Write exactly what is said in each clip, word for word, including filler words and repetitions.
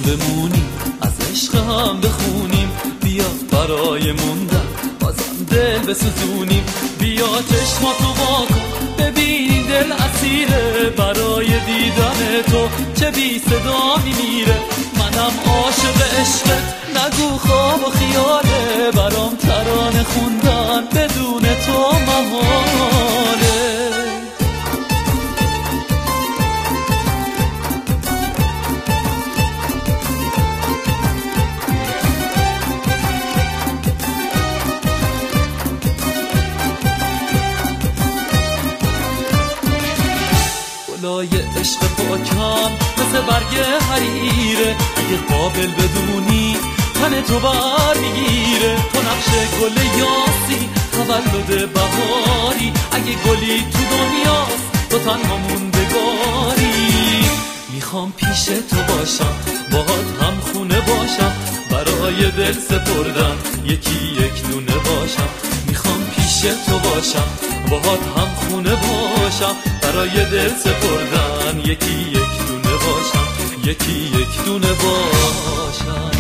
بمونیم، از عشق هم بخونیم، بیا برای موندن بازم دل بسوزونیم. بیا چشماتو وا کن ببین دل اسیره، برای دیدن تو چه بی صدا میمیره. منم عاشق عشقت نگو خواب و خیاله، برام ترانه خوندن بدون تو محاله. گلای عشق پاکم مثل برگ حریره، اگه قابل بدونی تن تو بر میگیره. تو نقش گل یاسی تولد بهاری، اگه گلی تو دنیاست تو تنها موندگاری. میخوام پیش تو باشم باهات هم خونه باشم، برای دل سپردن یکی یک دونه باشم. میخوام پیش تو باشم باهات هم خونه باشم، برای دل سپردن یکی یک دونه باشم، یکی یک دونه باشم.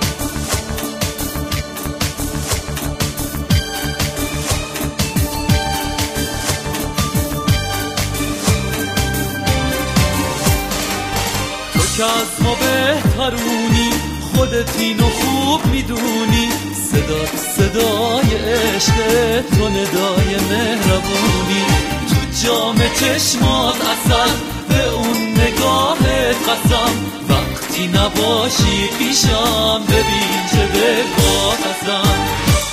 تو که از ما بهترونی، خودت اینو خوب میدونی. صدا صدای عشق تو ندای مهربونی، تو جام چشمات اصل به اون نگاهت قسم. وقتی نباشی پیشم ببین چه بگاه هستم.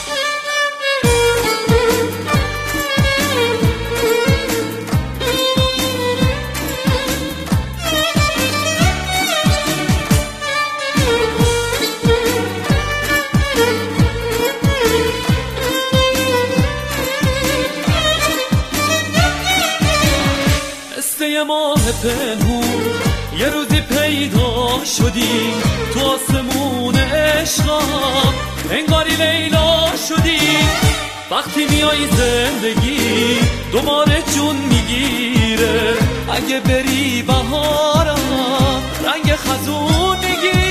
یه ماه پنهون یه روزی پیدا شدی، تو آسمون عشقم انگاری لیلا شدی. وقتی میای زندگی دوباره جون میگیره، اگه بری بهارم رنگ خزون میگیره.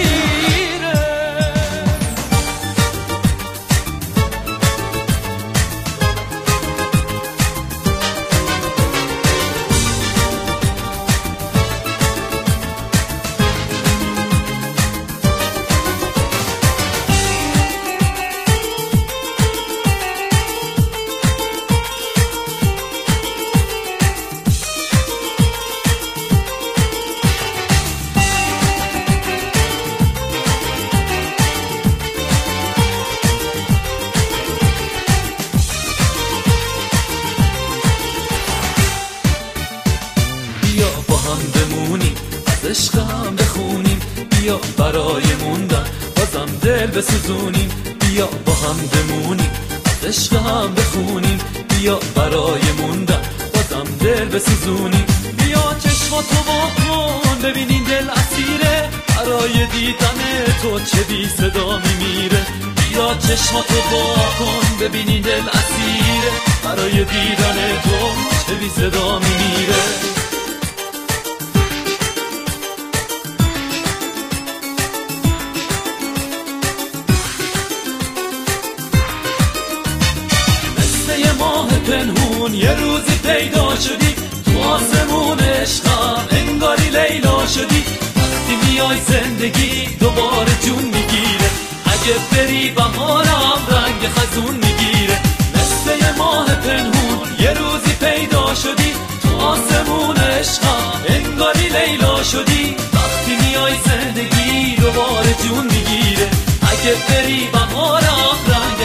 بیا با هم بمونیم، از عشق هم بخونیم، بیا برای موندن بازم دل بسوزونیم. بیا با هم بمونیم، از عشق هم بخونیم، بیا برای موندن بازم دل بسوزونیم. بیا چشماتو وا کن ببین این دل اسیره، برای دیدن تو چه بی صدا میمیره. بیا چشماتو وا کن ببین این دل اسیره، برای دیدن تو چه بی صدا میمیره. یه ماه پنهون یه روزی پیدا شدی، تو آسمون عشقم انگاری لیلا شدی. وقتی میای زندگی دوباره جون میگیره، اگه بری بهارم رنگ خزون میگیره. مثل یه ماه پنهون یه روزی پیدا شدی، تو آسمون عشقم انگاری لیلا شدی. وقتی میای زندگی دوباره جون میگیره، اگه بری بهارم رنگ